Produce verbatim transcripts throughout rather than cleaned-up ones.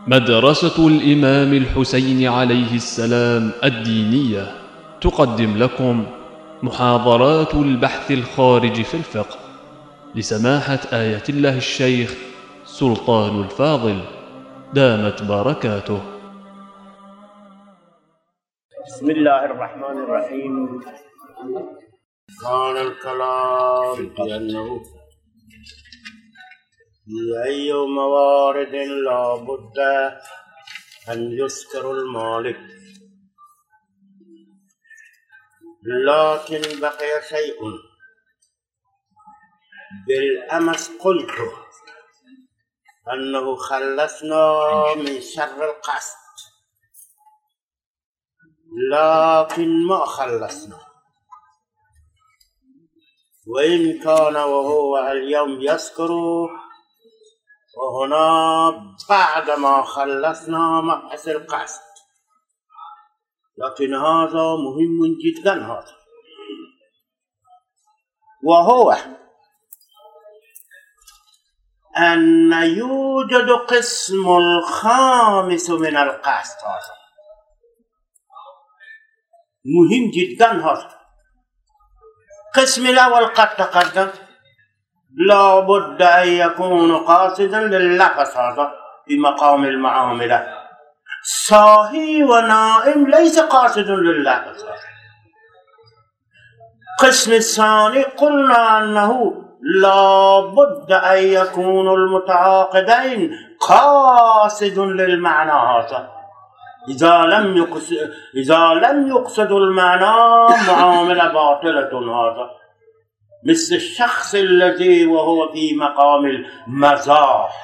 مدرسة الإمام الحسين عليه السلام الدينية تقدم لكم محاضرات البحث الخارج في الفقه لسماحة آية الله الشيخ سلطان الفاضل دامت بركاته. بسم الله الرحمن الرحيم. كان الكلام بأنه في أي موارد لا بد أن يذكر المالك، لكن بقي شيء. بالأمس قلت أنه خلصنا من شر القصد، لكن ما خلصنا، وإن كان وهو اليوم يذكره وهنا بعدما خلصنا مبحث القصد، لكن هذا مهم جدا. هذا وهو أن يوجد قسم الخامس من القصد. هذا مهم جدا. هذا قسم الأول قد تقدم، لا بد أن يكون قاصدا لللفظ هذا في مقام المعاملة. صاحي ونائم ليس قاصد لللفظ هذا. قسم الثاني قلنا أنه لا بد أن يكون المتعاقدين قاصد للمعنى هذا. إذا لم يقصد إذا لم يقصد المعنى معاملة باطلة. هذا مثل الشخص الذي وهو في مقام المزاح،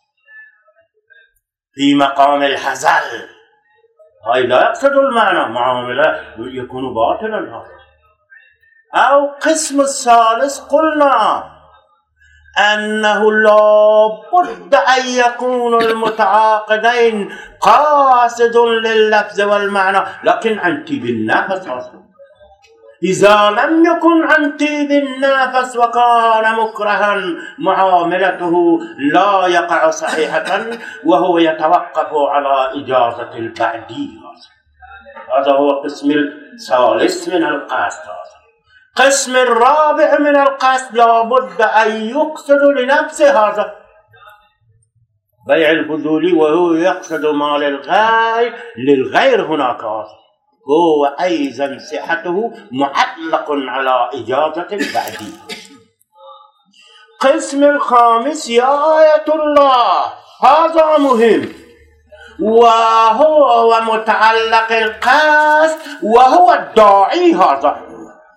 في مقام الهزل، هاي لا يقصد المعنى، معاملة يكون باطلا. هذا أو قسم الثالث قلنا أنه لا بد أن يكون المتعاقدين قاصد لللفظ والمعنى، لكن عن طيب النفس. إذا لم يكن عن طيب النفس وكان مكرها معاملته لا يقع صحيحة، وهو يتوقف على إجازة البعدي. هذا هو القسم الثالث من القصد. قسم الرابع من القصد لا بد أن يقصد لنفسه. هذا بيع الفضولي وهو يقصد مال الغير للغير. هناك هو أيضا صحته معلق على إجازة البعدي. قسم الخامس يا آية الله، هذا مهم، وهو متعلق القصد وهو الداعي. هذا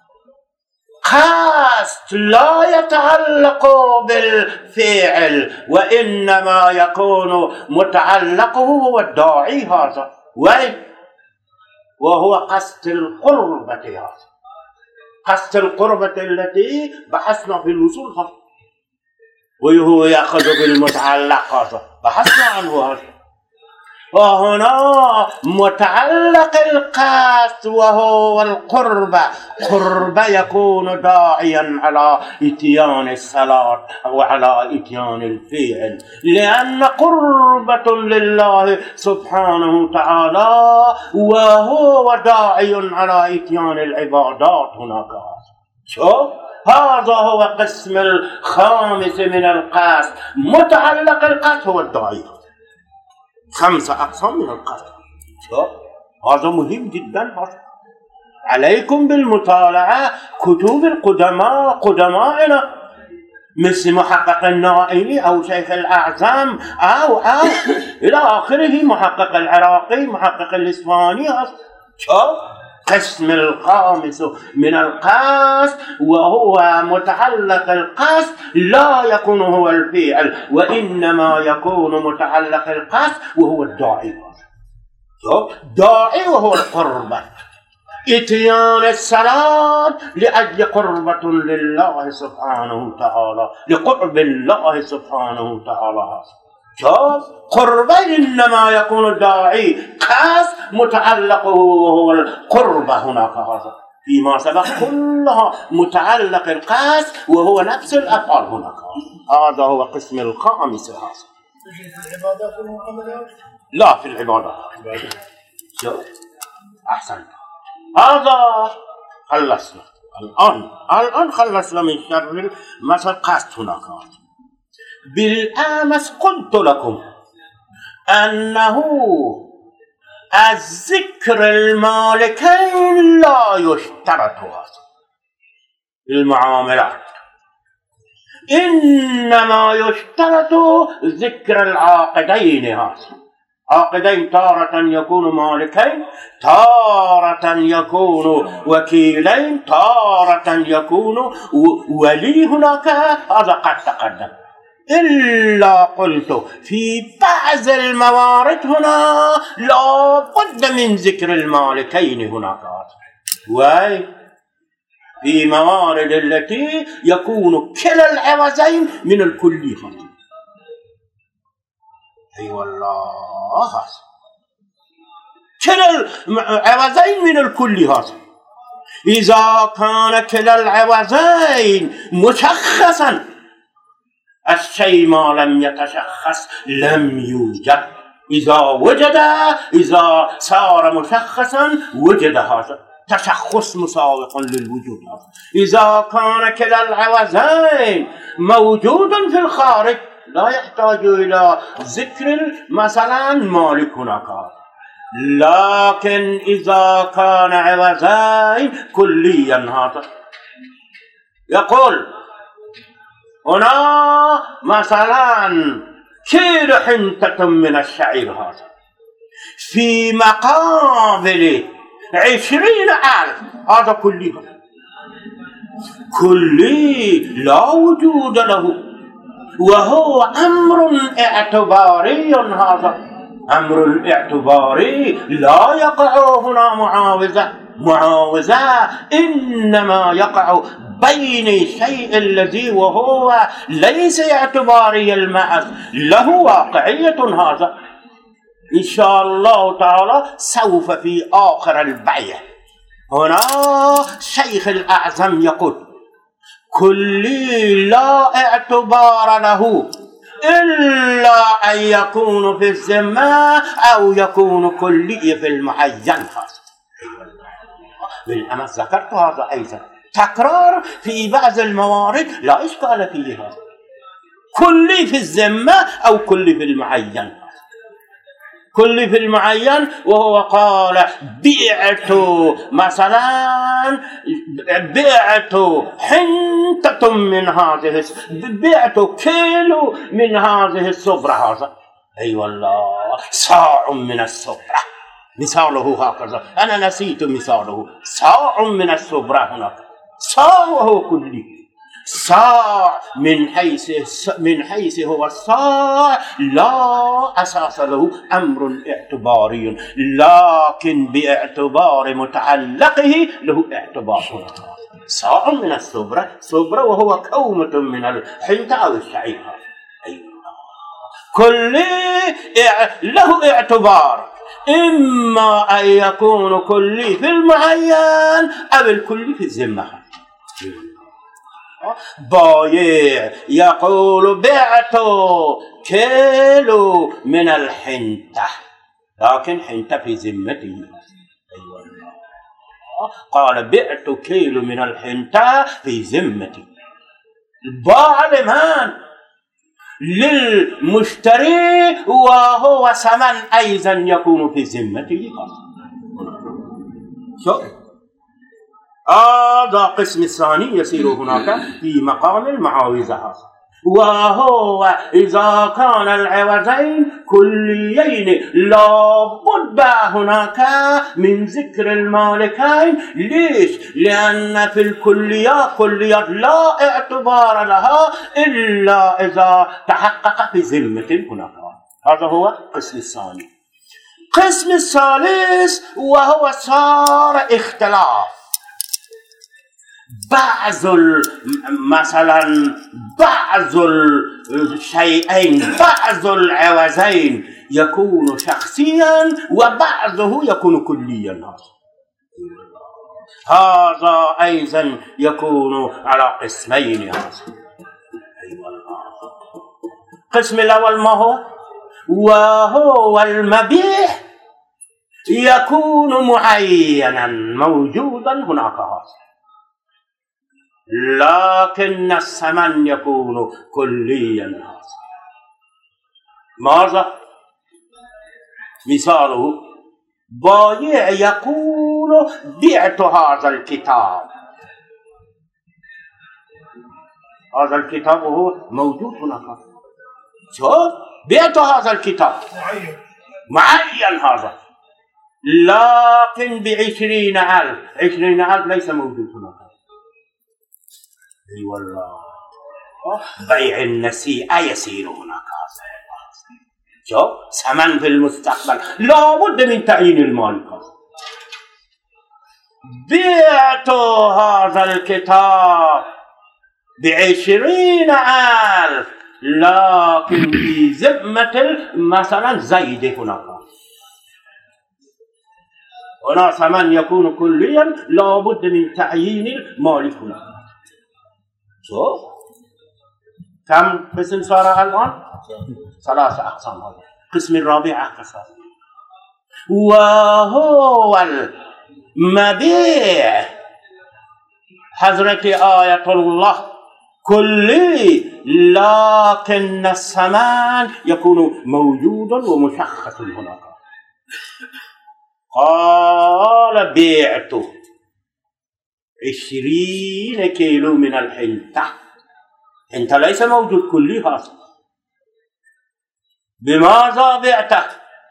قصد لا يتعلق بالفعل، وإنما يكون متعلقه هو الداعي. هذا وهو قصد القربة. هذا قصد القربة التي بحثنا في الوصول، وهو يأخذ بالمتعلق. هذا بحثنا عنه. هذا وهنا متعلق القصد وهو القربة. قربة يكون داعيا على إتيان الصلاة أو على إتيان الفعل، لأن قربة لله سبحانه تعالى وهو داعي على إتيان العبادات. هناك شوف، هذا هو قسم الخامس من القصد. متعلق القصد هو الداعي. خمسة أقسام من القصد. هذا مهم جدا. عليكم بالمطالعة كتب القدماء قدمائنا، مثل محقق النائلي أو شيخ الأعزام أو أو إلى آخره، محقق العراقي، محقق الإسباني. قسم الخامس من القصد وهو متعلق القصد لا يكون هو الفعل، وإنما يكون متعلق القصد وهو الداعي. داعي وهو القربة، إتيان الصلاة لأجل قربة لله سبحانه وتعالى، لقرب الله سبحانه وتعالى. شوف، قربة إنما يكون الداعي، قصد متعلقه وهو القربة. هناك هذا فيما سبق كلها متعلق القصد وهو نفس الأفعال. هناك هذا هو قسم الخامس. هذا في العبادات والمعاملات؟ لا، في العبادات. شوف أحسنت. هذا خلصنا الآن الآن خلصنا من شر مثلا قصد هناك. بالأمس قلت لكم أنه الذكر المالكين لا يشترط المعاملات، إنما يشترط ذكر العاقدين. هذا عاقدين تارة يكون مالكين، تارة يكون وكيلين، تارة يكون ولي. هناك هذا قد تقدم. إلا قلت في بعض الموارد هنا لا بد من ذكر المالكين هناك، وهي في موارد التي يكون كلا العوزين من الكلية. أي أيوة والله، كلا العوزين من الكلية. إذا كان كلا العوزين مشخصا، الشيء ما لم يتشخص لم يوجد. إذا وجد، إذا صار مشخصا وجد، هذا تشخص مساوق للوجود. إذا كان كلا العوزين موجودا في الخارج لا يحتاج إلى ذكر مثلا مالك هناك. لكن إذا كان عوزين كليا، هذا يقول هنا مثلا كيلو حنطة من الشعير، هذا في مقابل عشرين ألف، هذا كلي كلي لا وجود له، وهو أمر اعتباري. هذا أمر اعتباري لا يقع هنا معاوزة. معاوزة إنما يقع بين الشيء الذي وهو ليس اعتباري المعز، له واقعية. هذا إن شاء الله تعالى سوف في آخر البيع هنا شيخ الأعظم يقول كلي لا اعتبار له إلا أن يكون في الذمة أو يكون كلي في المعين. بالأمس ذكرت هذا أيضا، تكرار في بعض الموارد لا إشكال فيها، كلي في الذمة أو كلي في المعين. كلي في المعين وهو قال بعت مثلا بعت حنطة من هذه، بعت كيلو من هذه الصبرة، هذا أي أيوة والله صاع من الصبرة، مثاله هكذا. أنا نسيت مثاله، صاع من الصبرة. هناك صاع وهو كلي، صاع من حيث من حيث هو الصاع لا أساس له، أمر اعتباري، لكن باعتبار متعلقه له اعتبار. صاع من الصبرة، صبرة وهو كومة من الحنطة أو الشعير. أيوة كل له اعتبار، إما أن يكون كلي في المعين أو الكلي في الذمة. بايع يقول بعت كيلو من الحنطة، لكن حنطة في ذمته. أيوة قال بعت كيلو من الحنطة في ذمتي. باع لمن؟ للمشتري، وهو ثمن أيضا يكون في ذمته. شوف هذا قسم الثاني يصير هناك في مقام المعاوزة، وهو إذا كان العوزين كليين لا بد هناك من ذكر المالكين. ليش؟ لأن في الكليات كليات لا اعتبار لها إلا إذا تحقق في ذمة هناك. هذا هو القسم الثاني. القسم الثالث وهو صار اختلاف بعض مثلا بعض الشيئين، بعض العوزين يكون شخصيا وبعضه يكون كليا. هذا أيضا يكون على قسمين. القسم الأول ما هو؟ وهو المبيع يكون معينا موجودا هناك هذا، لكن الثمن يكون كليا هذا. ماذا؟ مثاله بايع يقول بعت هذا الكتاب، هذا الكتاب هو موجود هناك، شوف بعت هذا الكتاب معين معين هذا، لكن بعشرين ألف، عشرين ألف ليس موجود هناك. اي والله بيع النسيئة يسير هناك، شوف ثمن في المستقبل لا بد من تعيين المال. بعت هذا الكتاب بعشرين ألف، لكن في ذمة مثلا زيد هناك، هنا ثمن يكون كليا لا بد من تعيين المالك هناك. شوف كم قسم صار الآن؟ ثلاثة أقسام. هذا القسم الرابع أقسام، وهو المبيع حضرة آية الله كلي، لكن الثمن يكون موجود ومشخص هناك. قال بعت عشرين كيلو من الحنطة، حنطة ليس موجود كلي هذا، بماذا بعته؟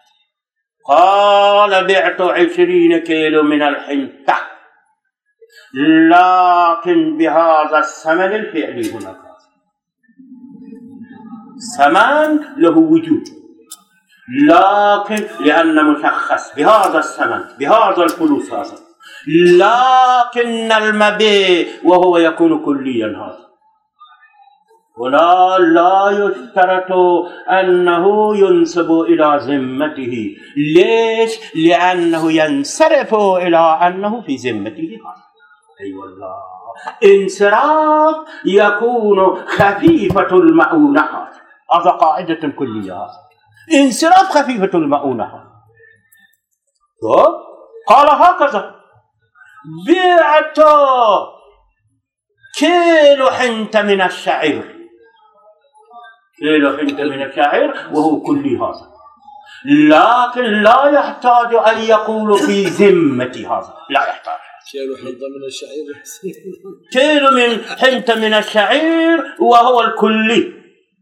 قال بعت عشرين كيلو من الحنطة، لكن بهذا الثمن الفعلي هناك، ثمن له وجود، لكن لأن مشخص بهذا الثمن بهذا الفلوس هذا، لكن المبيع وهو يكون كليا هذا. ولا لا يشترط أنه ينسب إلى ذمته. ليش؟ لأنه ينصرف إلى أنه في ذمته. أي والله انصراف يكون خفيفة المؤونة، هذا قاعدة كلية، انصراف خفيفة المؤونة. قال هكذا بعت كيلو حنطة من الشعير، كيلو حنطة من الشعير وهو كلي هذا، لكن لا يحتاج أن يقول في ذمة هذا، لا يحتاج. كيلو حنطة من الشعير كيلو من حنطة من الشعير وهو الكلي،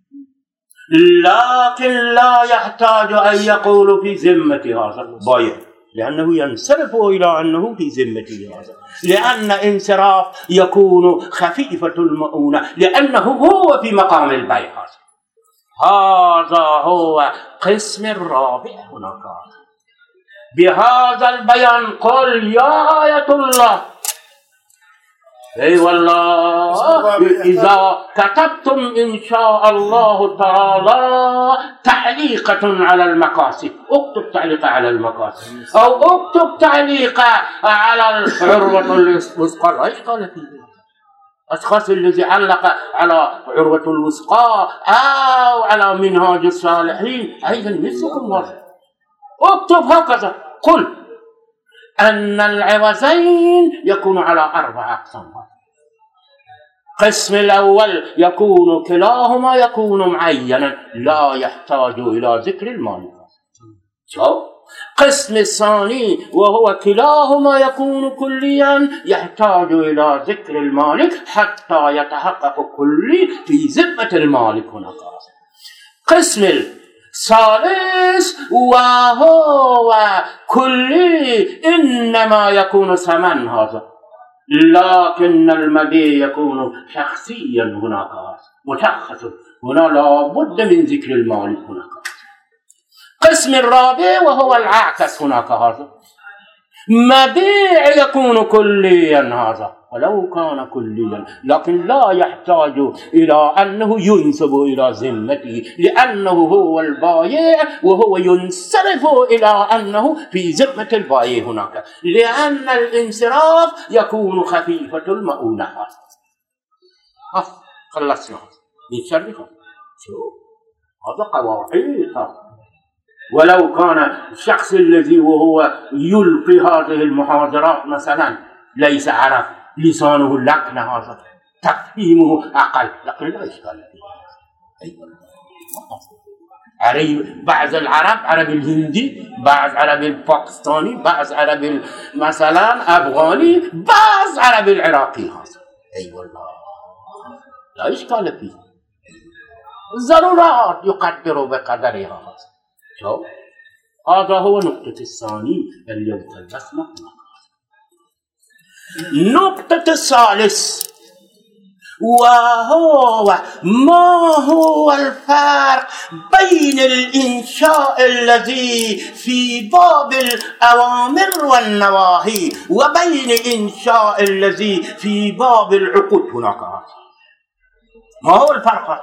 لكن لا يحتاج أن يقول في ذمة هذا بايع، لأنه ينصرف إلى أنه في ذمته هذا، لأن انصراف يكون خفيفة المؤونة، لأنه هو في مقام البيع هذا. هذا هو قسم الرابع هناك. بهذا البيان قل يا آية الله، اي والله إذا كتبتم إن شاء الله تعالى تعليقة على المقاصد، اكتب تعليقة على المقاصد أو اكتب تعليقة على العروة الوثقى، لا إشكال فيه. الأشخاص الذي علق على عروة الوثقى أو على منهاج الصالحين أيضا مثلكم هذا، اكتب هكذا قل أن العوزين يكون على أربع أقسام. القسم الأول يكون كلاهما يكون معينا لا يحتاج إلى ذكر المالك. القسم الثاني وهو كلاهما يكون كليا يحتاج إلى ذكر المالك حتى يتحقق كلي في ذمة المالك هناك. القسم الثالث وهو كلي إنما يكون ثمن هذا، لكن المبيع يكون شخصيا هناك مشخص، هنا لا بد من ذكر المالك هناك. القسم الرابع وهو العكس هناك، هذا مبيع يكون كليا هذا ولو كان كليا، لكن لا يحتاج إلى أنه ينسب إلى ذمته، لأنه هو البائع وهو ينصرف إلى أنه في ذمة البائع هناك، لأن الانصراف يكون خفيفة المؤونة. خلصنا من شرها. شوف هذا قواعد ولو كان الشخص الذي وهو يلقي هذه المحاضرات مثلا ليس عرب، لسانه اللكنة هذا، تفهيمه أقل، لكن لا إشكال فيه. أيوة. عربي بعض العرب، عربي الهندي، بعض عربي الباكستاني، بعض عربي مثلا أفغاني، بعض عربي العراقي هذا. أي والله لا إشكال فيه. الضرورات يقدر بقدرها هذا. شوف هذا هو نقطة الثاني اللي خلصنا. نقطة الثالث وهو ما هو الفرق بين الإنشاء الذي في باب الأوامر والنواهي وبين الإنشاء الذي في باب العقود؟ هناك ما هو الفرق؟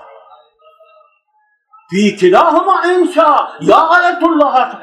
في كلاهما إنشاء. يا آية الله،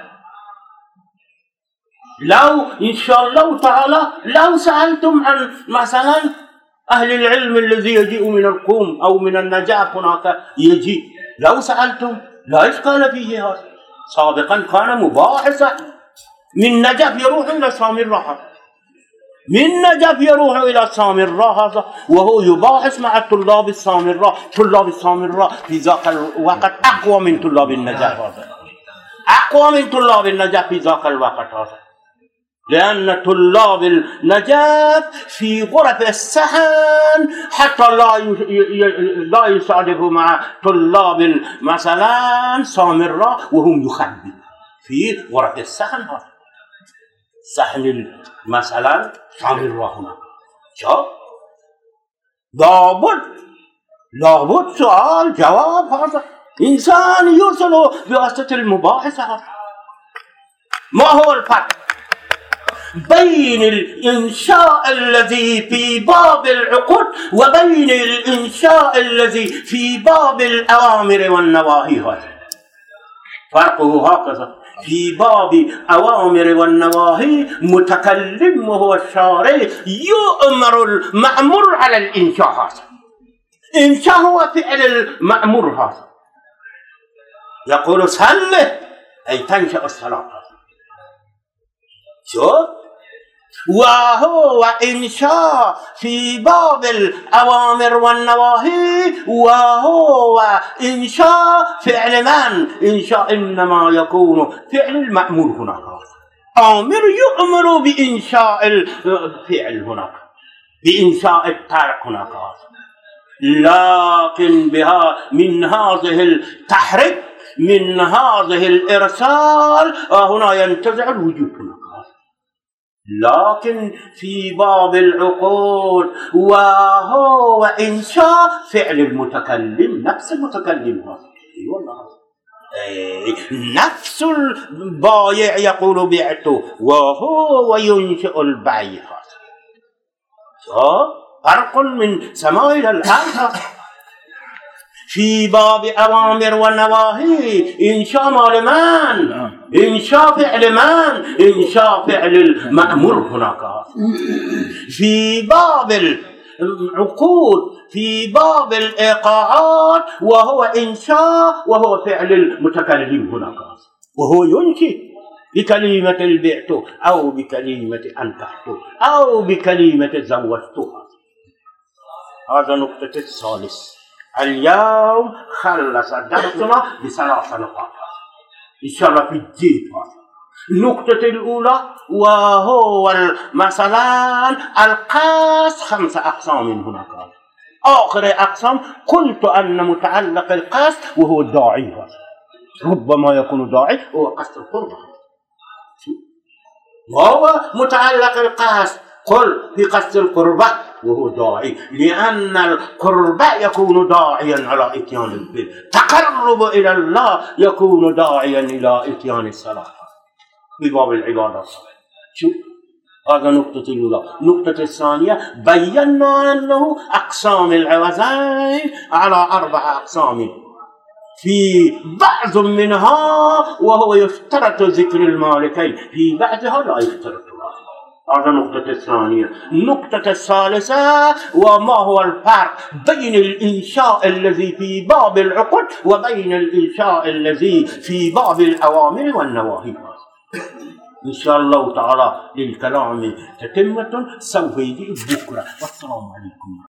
لو إن شاء الله تعالى لو سألتم عن مثلا أهل العلم الذي يجيء من القوم أو من النجف، هناك يجي، لو سألتم لا إشكال فيه. هذا سابقا كان مباحثا، من نجف يروح إلى سامراء، من نجف يروح إلى سامراء هذا، وهو يباحث مع طلاب السامراء. طلاب السامراء في ذاك الوقت أقوى من طلاب النجف هذا، أقوى من طلاب النجف في ذاك الوقت هذا، لأن طلاب النجف في غرف السحن حتى لا لا يصادفوا مع طلاب مثلا سامراء وهم يخبئوا في غرف السحن هذا، سحن مثلا سامراء هنا. شوف لابد لابد سؤال جواب، هذا إنسان يوصل بواسطة المباحثة هذا. ما هو الفرق بين الإنشاء الذي في باب العقود وبين الإنشاء الذي في باب الأوامر والنواهي؟ هذا فرقه هكذا. في باب أوامر والنواهي متكلم وهو الشارع يؤمر المأمور على الإنشاء هذا. إنشاء هو فعل المأمور هذا، يقول صلي أي تنشأ الصلاة. شوف، وهو إنشاء في باب الأوامر والنواهي، وهو إنشاء فعل من؟ إنشاء إنما يكون فعل المأمور هناك. آمر يؤمر بإنشاء الفعل هناك، بإنشاء الترك هناك، لكن بها من هذه التحريك، من هذه الإرسال، هنا ينتزع الوجود هناك. لكن في باب العقول وهو إنشاء فعل المتكلم، نفس المتكلم هذا. أي والله، نفس البايع يقول بعته وهو ينشئ البيع هذا. فرق من سماء إلى الأرض. في باب أوامر والنواهي إنشاء مال من؟ إنشاء فعل من؟ إنشاء فعل المأمور هناك. في باب العقود، في باب الإيقاعات، وهو إنشاء وهو فعل المتكلم هناك، وهو ينشئ بكلمة البعت أو بكلمة أنكحت أو بكلمة زوجتها. هذا نقطة الثالث. اليوم خلص درسنا بثلاث نقاط إن شاء الله في الجيب. النقطة الأولى وهو مثلا القاس خمسة أقسام هناك. آخر أقسام قلت أن متعلق القاس وهو الداعي، ربما يكون داعي هو قصد القربة، وهو متعلق القاس قل في قصد القربة وهو داعي، لأن القربة يكون داعيا على إتيان البر، تقرب إلى الله يكون داعيا إلى إتيان الصلاة في باب العبادات. شو هذا نقطة الأولى. نقطة الثانية بينا أنه أقسام العوزين على أربع أقسام، في بعض منها وهو يشترط ذكر المالكين، في بعضها لا يشترط. هذا النقطة الثانية. النقطة الثالثة: وما هو الفرق بين الإنشاء الذي في باب العقد وبين الإنشاء الذي في باب الأوامر والنواهي؟ إن شاء الله تعالى للكلام تتمة سوف يجي بكرة. والسلام عليكم.